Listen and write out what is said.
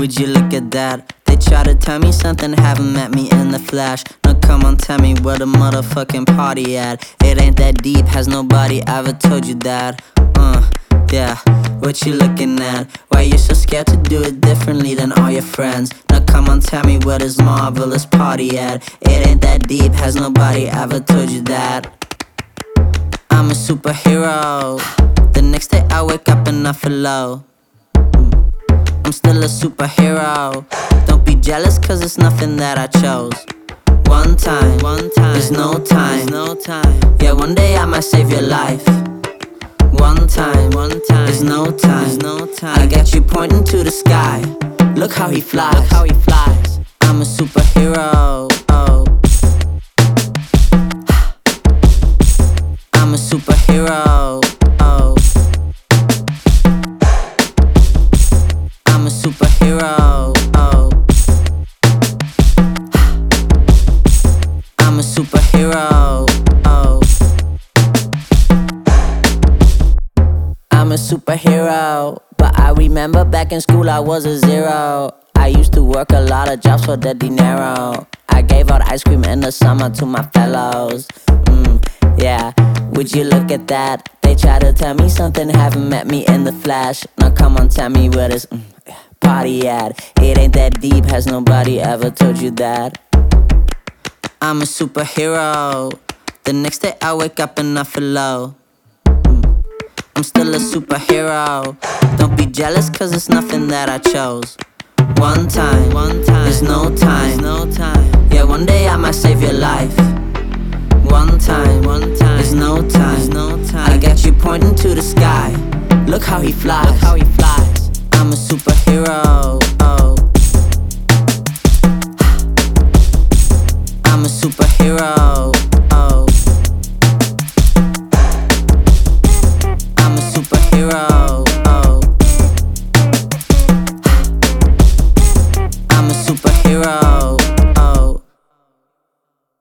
Would you look at that? They try to tell me something, haven't met me in the flesh. Now come on, tell me where the motherfucking party at. It ain't that deep, has nobody ever told you that? Yeah, what you looking at? Why you so scared to do it differently than all your friends? Now come on, tell me where this marvelous party at. It ain't that deep, has nobody ever told you that? I'm a superhero. The next day I wake up and I feel low. I'm still a superhero. Don't be jealous cause it's nothing that I chose. One time, there's no time. Yeah, one day I might save your life. One time, there's no time. I got you pointing to the sky. Look how he flies. I'm a superhero. I'm a superhero. I'm a superhero. I'm a superhero. I'm a superhero. But I remember back in school I was a zero. I used to work a lot of jobs for the dinero. I gave out ice cream in the summer to my fellows. Yeah, would you look at that? They try to tell me something, haven't met me in the flesh. Now come on, tell me where this party at. It ain't that deep, has nobody ever told you that? I'm a superhero. The next day I wake up and I feel low. I'm still a superhero. Don't be jealous cause it's nothing that I chose. One time, there's no time. Yeah, one day I might save your life. One time, there's no time. I got you pointing to the sky. Look how he flies. I'm a superhero. I'm a superhero.